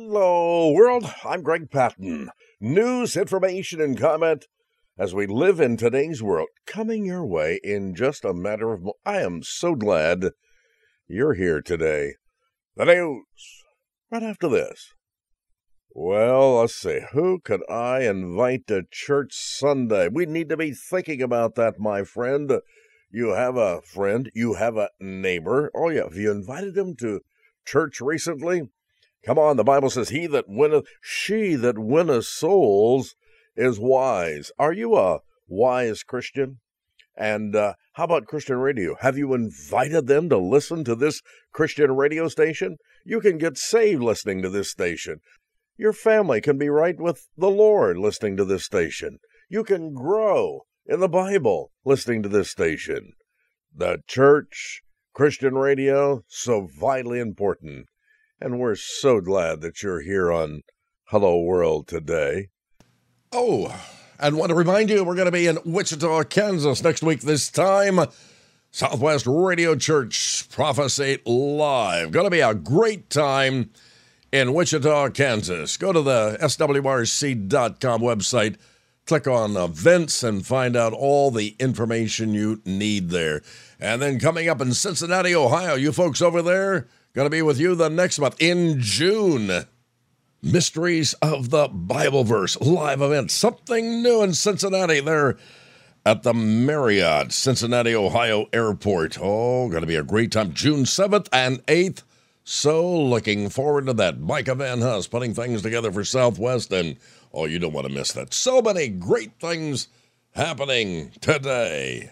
Hello, world. I'm Greg Patton. News, information, and comment as we live in today's world, coming your way in just a matter of I am so glad you're here today. The news, right after this. Well, let's see. Who could I invite to church Sunday? We need to be thinking about that, my friend. You have a friend. You have a neighbor. Oh, yeah. Have you invited him to church recently? Come on, the Bible says, she that winneth souls is wise. Are you a wise Christian? And how about Christian radio? Have you invited them to listen to this Christian radio station? You can get saved listening to this station. Your family can be right with the Lord listening to this station. You can grow in the Bible listening to this station. The church, Christian radio, so vitally important. And we're so glad that you're here on Hello World today. Oh, and want to remind you, we're going to be in Wichita, Kansas next week this time. Southwest Radio Church Prophecy Live. Going to be a great time in Wichita, Kansas. Go to the swrc.com website, click on events, and find out all the information you need there. And then coming up in Cincinnati, Ohio, you folks over there, going to be with you the next month in June. Mysteries of the Bible Verse live event. Something new in Cincinnati there at the Marriott, Cincinnati, Ohio Airport. Oh, going to be a great time. June 7th and 8th. So looking forward to that. Micah Van Huss putting things together for Southwest. And, oh, you don't want to miss that. So many great things happening today.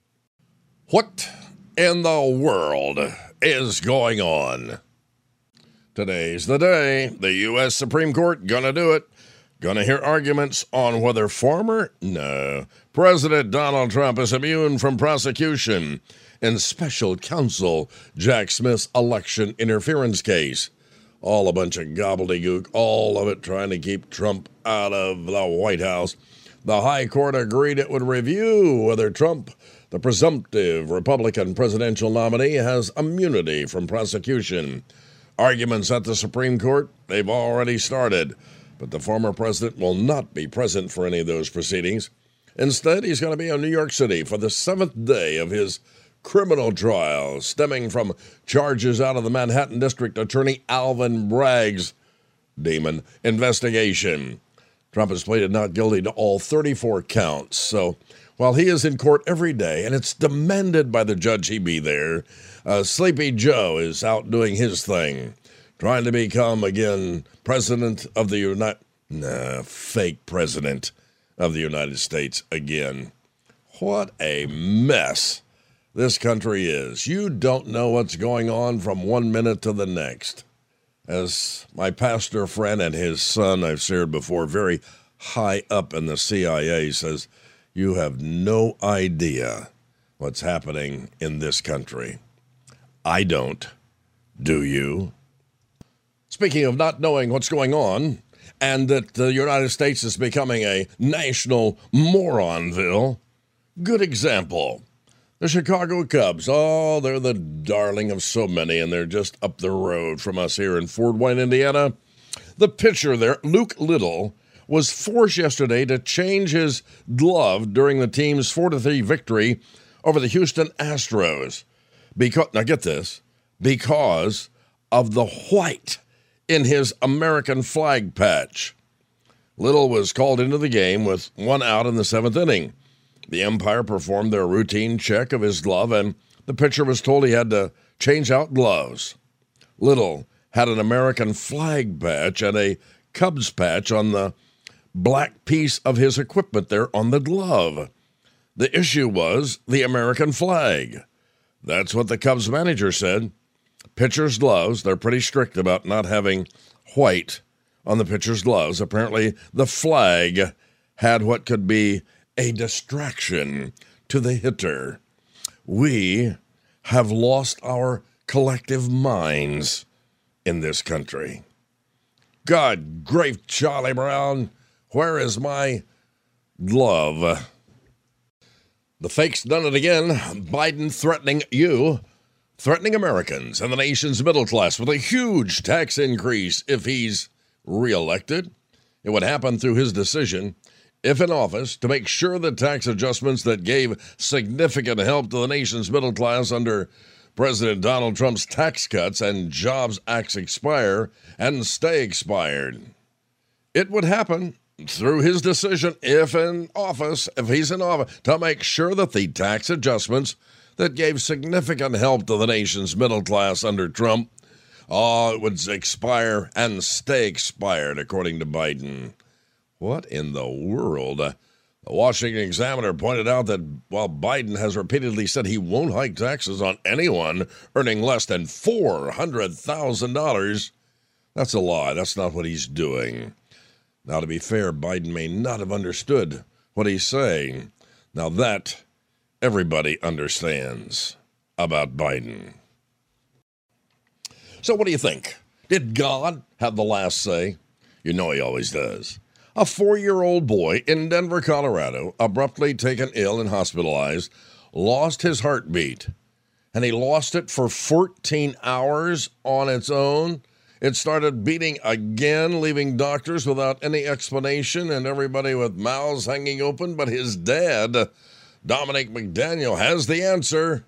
What in the world is going on? Today's the day. The U.S. Supreme Court gonna do it. Gonna hear arguments on whether President Donald Trump is immune from prosecution in special counsel Jack Smith's election interference case. All a bunch of gobbledygook, all of it trying to keep Trump out of the White House. The High Court agreed it would review whether Trump, the presumptive Republican presidential nominee, has immunity from prosecution. Arguments at the Supreme Court, they've already started, but the former president will not be present for any of those proceedings. Instead, he's going to be in New York City for the 7th day of his criminal trial, stemming from charges out of the Manhattan District Attorney Alvin Bragg's demon investigation. Trump has pleaded not guilty to all 34 counts, so while he is in court every day, and it's demanded by the judge he be there, Sleepy Joe is out doing his thing, trying to become, again, president of the fake president of the United States again. What a mess this country is. You don't know what's going on from one minute to the next. As my pastor friend and his son, I've shared before, very high up in the CIA, says, you have no idea what's happening in this country. I don't. Do you? Speaking of not knowing what's going on, and that the United States is becoming a national moronville, good example. The Chicago Cubs, oh, they're the darling of so many, and they're just up the road from us here in Fort Wayne, Indiana. The pitcher there, Luke Little, was forced yesterday to change his glove during the team's 4-3 victory over the Houston Astros. Now get this, because of the white in his American flag patch. Little was called into the game with 1 out in the 7th inning. The umpire performed their routine check of his glove, and the pitcher was told he had to change out gloves. Little had an American flag patch and a Cubs patch on the black piece of his equipment there on the glove. The issue was the American flag. That's what the Cubs manager said. Pitcher's gloves, they're pretty strict about not having white on the pitcher's gloves. Apparently, the flag had what could be a distraction to the hitter. We have lost our collective minds in this country. God, great Charlie Brown, where is my glove? The fake's done it again. Biden threatening Americans and the nation's middle class with a huge tax increase if he's reelected. It would happen through his decision, if in office, to make sure the tax adjustments that gave significant help to the nation's middle class under President Donald Trump's Tax Cuts and Jobs Acts expire and stay expired. It would happen through his decision, if he's in office, to make sure that the tax adjustments that gave significant help to the nation's middle class under Trump would expire and stay expired, according to Biden. What in the world? The Washington Examiner pointed out that while Biden has repeatedly said he won't hike taxes on anyone earning less than $400,000, that's a lie. That's not what he's doing. Now, to be fair, Biden may not have understood what he's saying. Now that everybody understands about Biden. So what do you think? Did God have the last say? You know he always does. A 4-year-old boy in Denver, Colorado, abruptly taken ill and hospitalized, lost his heartbeat. And he lost it for 14 hours on its own. It started beating again, leaving doctors without any explanation and everybody with mouths hanging open. But his dad, Dominic McDaniel, has the answer.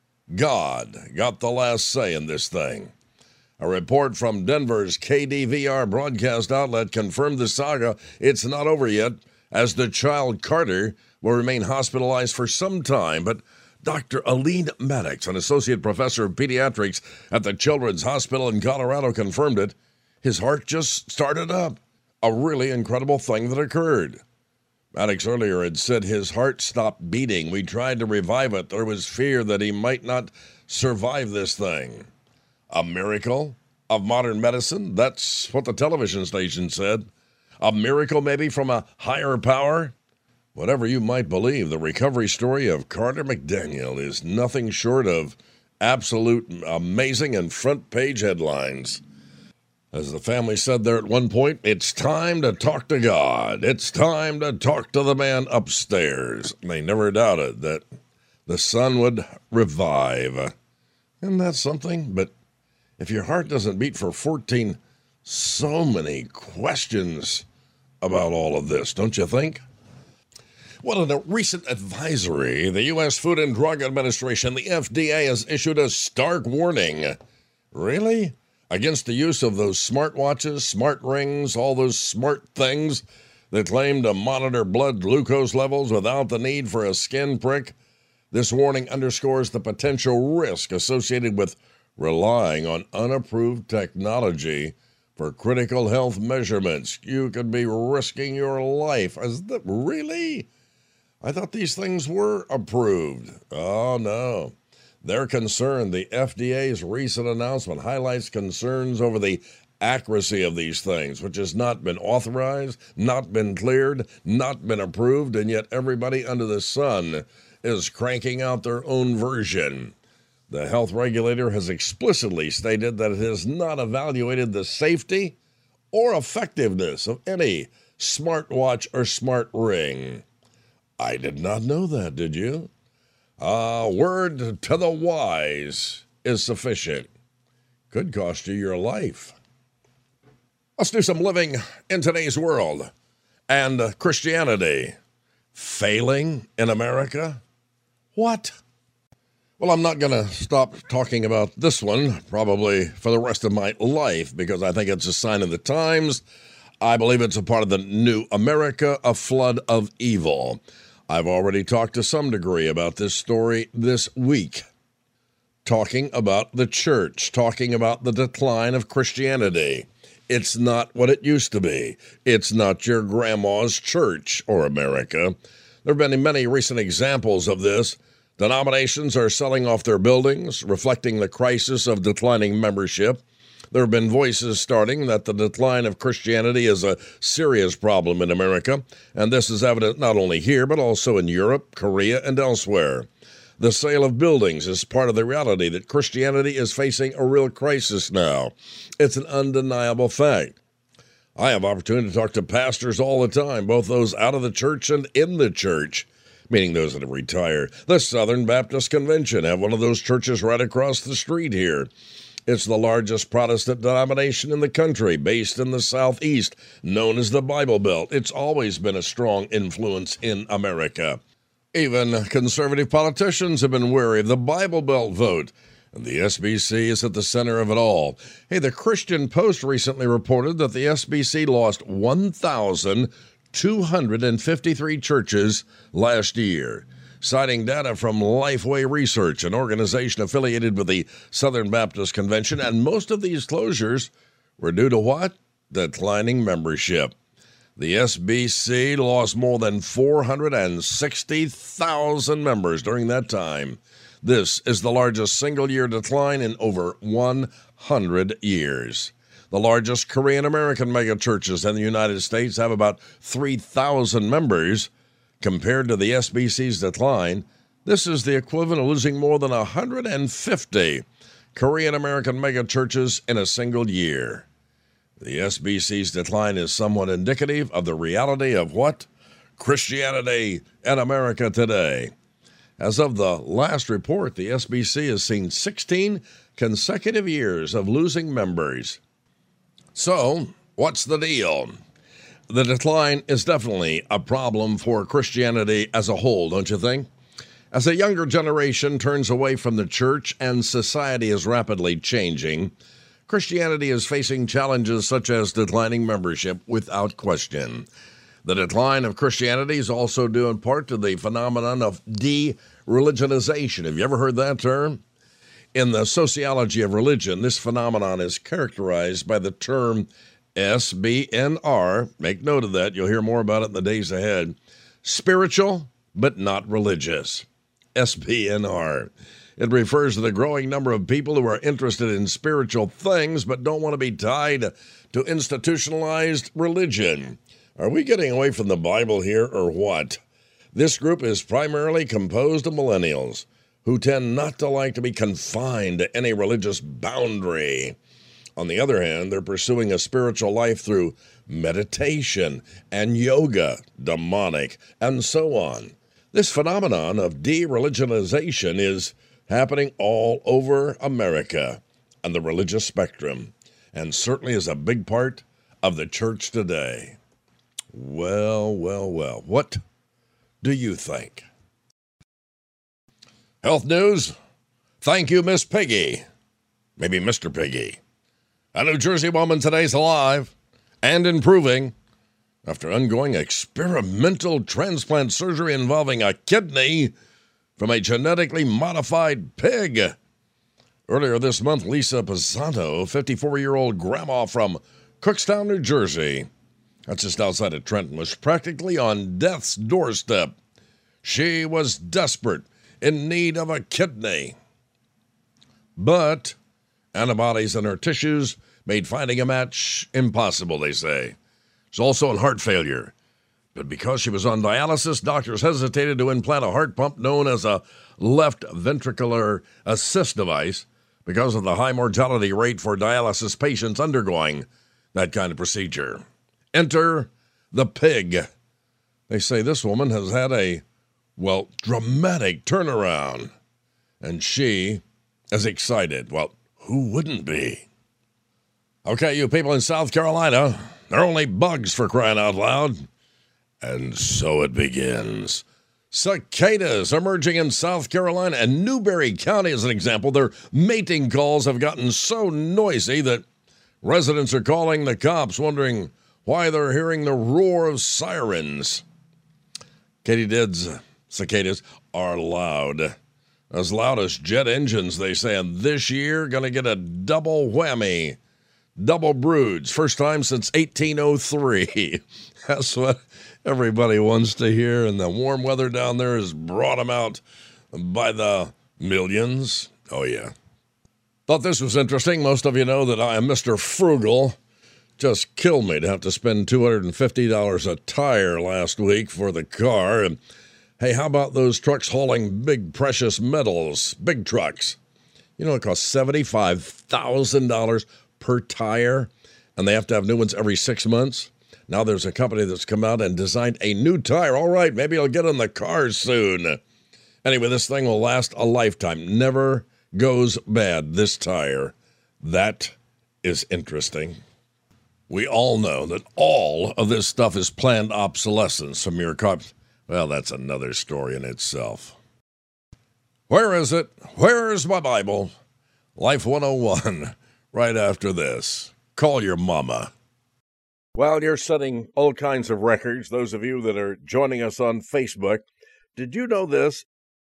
God got the last say in this thing. A report from Denver's KDVR broadcast outlet confirmed the saga. It's not over yet, as the child Carter will remain hospitalized for some time. But Dr. Aline Maddox, an associate professor of pediatrics at the Children's Hospital in Colorado, confirmed it. His heart just started up. A really incredible thing that occurred. Maddox earlier had said his heart stopped beating. We tried to revive it. There was fear that he might not survive this thing. A miracle of modern medicine? That's what the television station said. A miracle maybe from a higher power? Whatever you might believe, the recovery story of Carter McDaniel is nothing short of absolute amazing and front-page headlines. As the family said there at one point, it's time to talk to God. It's time to talk to the man upstairs. They never doubted that the son would revive. Isn't that something? But if your heart doesn't beat for 14, so many questions about all of this, don't you think? Well, in a recent advisory, the U.S. Food and Drug Administration, the FDA, has issued a stark warning. Really? Against the use of those smartwatches, smart rings, all those smart things that claim to monitor blood glucose levels without the need for a skin prick. This warning underscores the potential risk associated with relying on unapproved technology for critical health measurements. You could be risking your life. Really? I thought these things were approved. Oh, no. They're concerned. The FDA's recent announcement highlights concerns over the accuracy of these things, which has not been authorized, not been cleared, not been approved, and yet everybody under the sun is cranking out their own version. The health regulator has explicitly stated that it has not evaluated the safety or effectiveness of any smartwatch or smart ring. I did not know that, did you? A word to the wise is sufficient. Could cost you your life. Let's do some living in today's world. And Christianity failing in America? What? Well, I'm not going to stop talking about this one probably for the rest of my life because I think it's a sign of the times. I believe it's a part of the new America, a flood of evil. I've already talked to some degree about this story this week, talking about the church, talking about the decline of Christianity. It's not what it used to be. It's not your grandma's church or America. There have been many recent examples of this. Denominations are selling off their buildings, reflecting the crisis of declining membership. There have been voices starting that the decline of Christianity is a serious problem in America, and this is evident not only here, but also in Europe, Korea, and elsewhere. The sale of buildings is part of the reality that Christianity is facing a real crisis now. It's an undeniable fact. I have opportunity to talk to pastors all the time, both those out of the church and in the church, meaning those that have retired. The Southern Baptist Convention have one of those churches right across the street here. It's the largest Protestant denomination in the country, based in the Southeast, known as the Bible Belt. It's always been a strong influence in America. Even conservative politicians have been wary of the Bible Belt vote. And the SBC is at the center of it all. Hey, the Christian Post recently reported that the SBC lost 1,253 churches last year, citing data from Lifeway Research, an organization affiliated with the Southern Baptist Convention. And most of these closures were due to what? Declining membership. The SBC lost more than 460,000 members during that time. This is the largest single-year decline in over 100 years. The largest Korean-American megachurches in the United States have about 3,000 members. Compared to the SBC's decline, this is the equivalent of losing more than 150 Korean-American megachurches in a single year. The SBC's decline is somewhat indicative of the reality of what? Christianity in America today. As of the last report, the SBC has seen 16 consecutive years of losing members. So, what's the deal? The decline is definitely a problem for Christianity as a whole, don't you think? As a younger generation turns away from the church and society is rapidly changing, Christianity is facing challenges such as declining membership without question. The decline of Christianity is also due in part to the phenomenon of de-religionization. Have you ever heard that term? In the sociology of religion, this phenomenon is characterized by the term SBNR. Make note of that. You'll hear more about it in the days ahead. Spiritual, but not religious. SBNR. It refers to the growing number of people who are interested in spiritual things but don't want to be tied to institutionalized religion. Are we getting away from the Bible here or what? This group is primarily composed of millennials who tend not to like to be confined to any religious boundary. On the other hand, they're pursuing a spiritual life through meditation and yoga, demonic, and so on. This phenomenon of de-religionization is happening all over America and the religious spectrum, and certainly is a big part of the church today. Well, what do you think? Health news. Thank you, Miss Piggy. Maybe Mr. Piggy. A New Jersey woman today's alive and improving after undergoing experimental transplant surgery involving a kidney from a genetically modified pig. Earlier this month, Lisa Pisanto, 54-year-old grandma from Cookstown, New Jersey, that's just outside of Trenton, was practically on death's doorstep. She was desperate, in need of a kidney. But antibodies in her tissues made finding a match impossible, they say. She's also in heart failure. But because she was on dialysis, doctors hesitated to implant a heart pump known as a left ventricular assist device because of the high mortality rate for dialysis patients undergoing that kind of procedure. Enter the pig. They say this woman has had a, dramatic turnaround. And she is excited. Well, who wouldn't be? Okay, you people in South Carolina, they're only bugs for crying out loud. And so it begins. Cicadas emerging in South Carolina and Newberry County as an example. Their mating calls have gotten so noisy that residents are calling the cops, wondering why they're hearing the roar of sirens. Katydid's cicadas are loud. As loud as jet engines, they say, and this year going to get a double whammy. Double broods, first time since 1803. That's what everybody wants to hear, and the warm weather down there has brought them out by the millions. Oh, yeah. Thought this was interesting. Most of you know that I am Mr. Frugal. Just killed me to have to spend $250 a tire last week for the car. And hey, how about those trucks hauling big precious metals, big trucks? You know, it costs $75,000 per tire, and they have to have new ones every 6 months. Now there's a company that's come out and designed a new tire. All right, maybe it'll get in the car soon. Anyway, this thing will last a lifetime. Never goes bad, this tire. That is interesting. We all know that all of this stuff is planned obsolescence from your car. Well, that's another story in itself. Where is it? Where's my Bible? Life 101, right after this. Call your mama. Well, you're setting all kinds of records. Those of you that are joining us on Facebook, did you know this?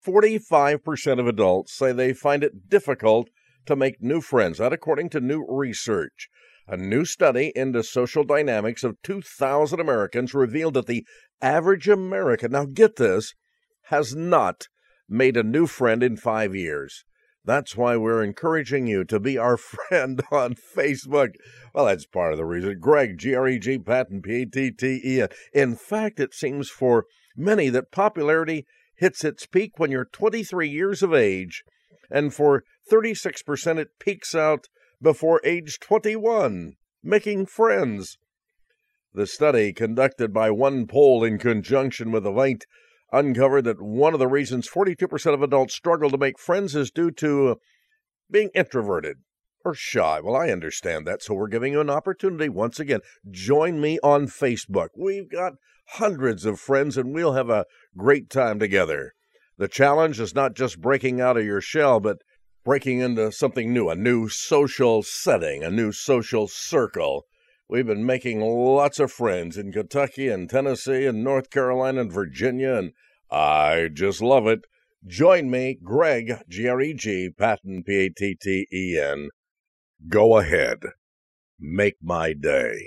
45% of adults say they find it difficult to make new friends. That according to new research. A new study into social dynamics of 2,000 Americans revealed that the average American, now get this, has not made a new friend in 5 years. That's why we're encouraging you to be our friend on Facebook. Well, that's part of the reason. Greg, G-R-E-G, Patton, P-A-T-T-E-N. In fact, it seems for many that popularity hits its peak when you're 23 years of age, and for 36% it peaks out before age 21, making friends. The study, conducted by One Poll in conjunction with Avent, uncovered that one of the reasons 42% of adults struggle to make friends is due to being introverted or shy. Well, I understand that, so we're giving you an opportunity once again. Join me on Facebook. We've got hundreds of friends, and we'll have a great time together. The challenge is not just breaking out of your shell, but breaking into something new, a new social setting, a new social circle. We've been making lots of friends in Kentucky and Tennessee and North Carolina and Virginia, and I just love it. Join me, Greg, G-R-E-G, Patton, P-A-T-T-E-N. Go ahead. Make my day.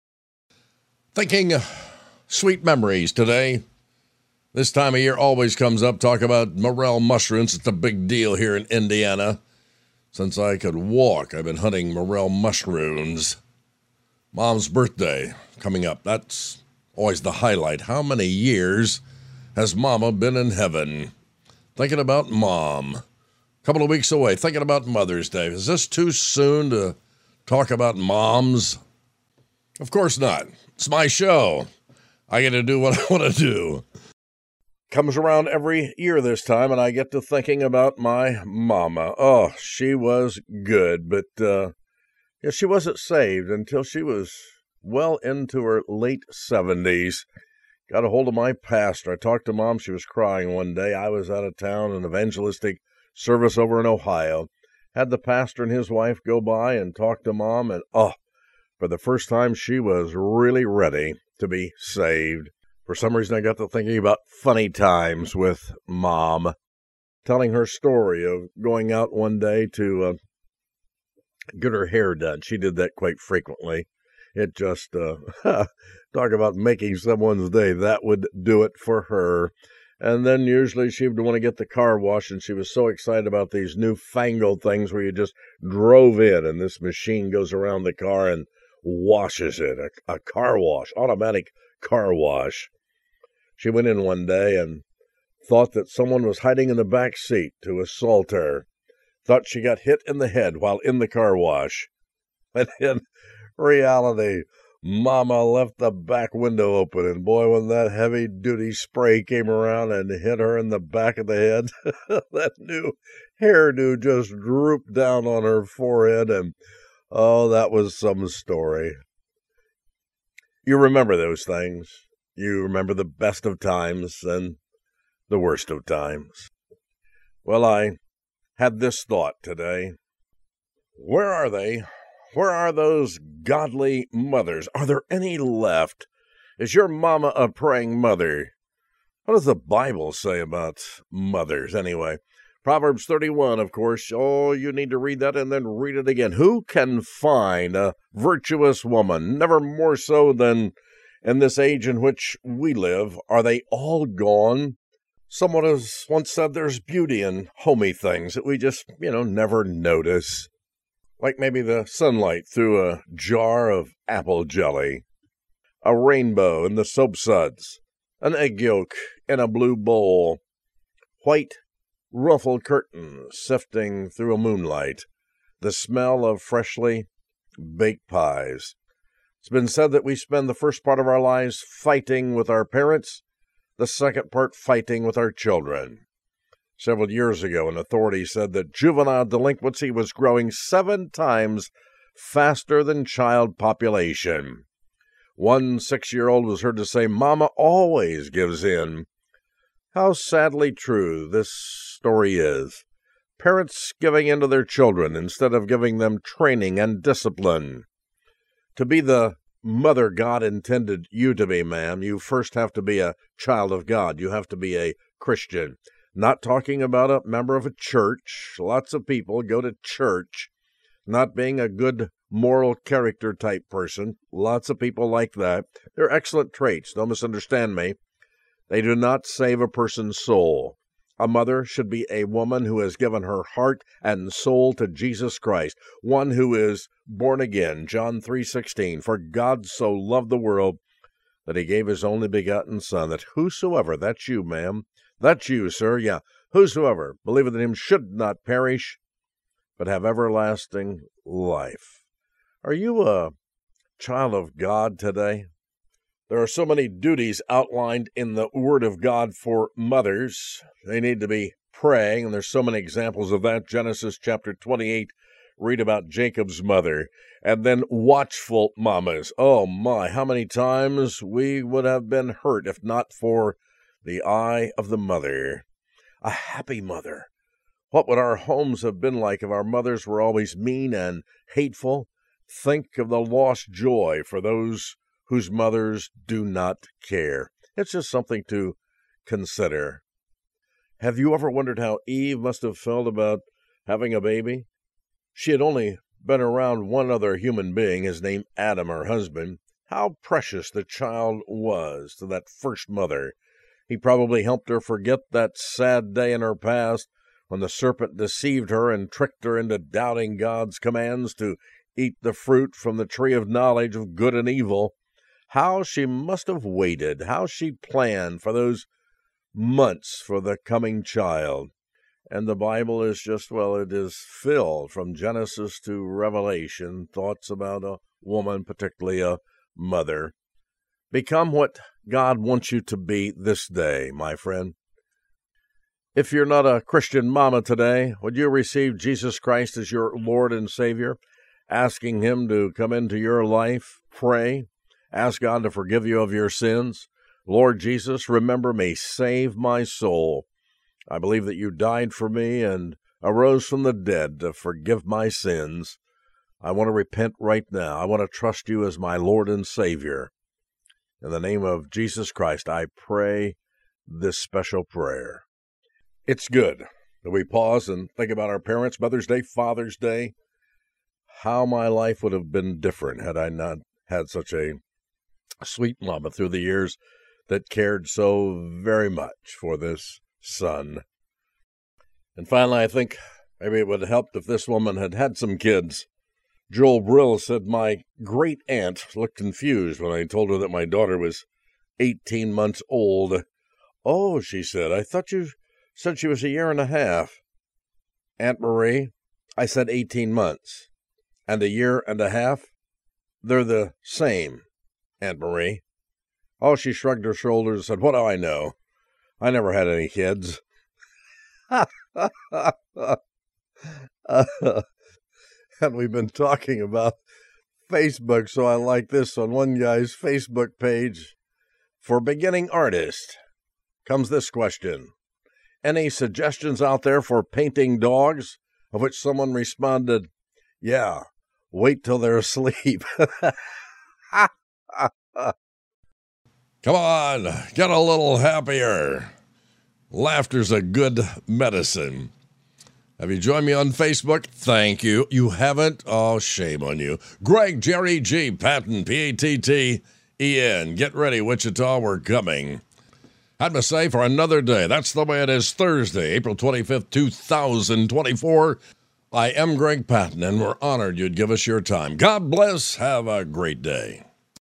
Thinking sweet memories today. This time of year always comes up. Talk about morel mushrooms. It's a big deal here in Indiana. Since I could walk, I've been hunting morel mushrooms. Mom's birthday coming up. That's always the highlight. How many years has Mama been in heaven? Thinking about Mom. A couple of weeks away, thinking about Mother's Day. Is this too soon to talk about moms? Of course not. It's my show. I get to do what I want to do. Comes around every year this time, and I get to thinking about my mama. Oh, she was good, but she wasn't saved until she was well into her late 70s. Got a hold of my pastor. I talked to Mom. She was crying one day. I was out of town, an evangelistic service over in Ohio. Had the pastor and his wife go by and talk to Mom, and for the first time, she was really ready to be saved. For some reason, I got to thinking about funny times with Mom, telling her story of going out one day to get her hair done. She did that quite frequently. It just, talk about making someone's day. That would do it for her. And then usually she would want to get the car washed, and she was so excited about these newfangled things where you just drove in and this machine goes around the car and washes it. A car wash, automatic car wash. She went in one day and thought that someone was hiding in the back seat to assault her. Thought she got hit in the head while in the car wash. And in reality, Mama left the back window open, and boy, when that heavy-duty spray came around and hit her in the back of the head, that new hairdo just drooped down on her forehead, and that was some story. You remember those things. You remember the best of times and the worst of times. Well, I had this thought today. Where are they? Where are those godly mothers? Are there any left? Is your mama a praying mother? What does the Bible say about mothers, anyway? Proverbs 31, of course. Oh, you need to read that and then read it again. Who can find a virtuous woman? Never more so than in this age in which we live. Are they all gone? Someone has once said there's beauty in homey things that we just, never notice. Like maybe the sunlight through a jar of apple jelly, a rainbow in the soap suds, an egg yolk in a blue bowl, white ruffled curtains sifting through a moonlight, the smell of freshly baked pies. It's been said that we spend the first part of our lives fighting with our parents, the second part fighting with our children. Several years ago, an authority said that juvenile delinquency was growing 7 times faster than child population. One 6-year-old was heard to say, "Mama always gives in." How sadly true this story is. Parents giving in to their children instead of giving them training and discipline. To be the mother God intended you to be, ma'am, you first have to be a child of God. You have to be a Christian. Not talking about a member of a church. Lots of people go to church not being a good moral character type person. Lots of people like that. They're excellent traits. Don't misunderstand me. They do not save a person's soul. A mother should be a woman who has given her heart and soul to Jesus Christ, one who is born again. John 3:16, "For God so loved the world that he gave his only begotten Son, that whosoever," that's you, ma'am, that's you, sir, yeah, "whosoever believeth in him should not perish, but have everlasting life." Are you a child of God today? There are so many duties outlined in the Word of God for mothers. They need to be praying, and there's so many examples of that. Genesis chapter 28, read about Jacob's mother. And then watchful mamas. Oh my, how many times we would have been hurt if not for the eye of the mother. A happy mother. What would our homes have been like if our mothers were always mean and hateful? Think of the lost joy for those whose mothers do not care. It's just something to consider. Have you ever wondered how Eve must have felt about having a baby? She had only been around one other human being, his name Adam, her husband. How precious the child was to that first mother. He probably helped her forget that sad day in her past when the serpent deceived her and tricked her into doubting God's commands to eat the fruit from the tree of knowledge of good and evil. How she must have waited, how she planned for those months for the coming child. And the Bible is just, well, it is filled from Genesis to Revelation, thoughts about a woman, particularly a mother. Become what God wants you to be this day, my friend. If you're not a Christian mama today, would you receive Jesus Christ as your Lord and Savior, asking him to come into your life? Pray. Ask God to forgive you of your sins. Lord Jesus, remember me. Save my soul. I believe that you died for me and arose from the dead to forgive my sins. I want to repent right now. I want to trust you as my Lord and Savior. In the name of Jesus Christ, I pray this special prayer. It's good that we pause and think about our parents, Mother's Day, Father's Day. How my life would have been different had I not had such a sweet mama through the years that cared so very much for this son. And finally, I think maybe it would have helped if this woman had had some kids. Joel Brill said, "My great aunt looked confused when I told her that my daughter was 18 months old. Oh," she said, "I thought you said she was a year and a half." "Aunt Marie, I said 18 months. And a year and a half? They're the same, Aunt Marie." Oh, she shrugged her shoulders and said, "What do I know? I never had any kids." And we've been talking about Facebook, so I like this on one guy's Facebook page. For beginning artists, comes this question. Any suggestions out there for painting dogs? Of which someone responded, "Yeah, wait till they're asleep." Come on, get a little happier. Laughter's a good medicine. Have you joined me on Facebook? Thank you. You haven't? Oh, shame on you. Greg, Jerry G, Patton, P-A-T-T-E-N. Get ready, Wichita, we're coming. Had to say for another day. That's the way it is. Thursday, April 25th, 2024. I am Greg Patton, and we're honored you'd give us your time. God bless. Have a great day.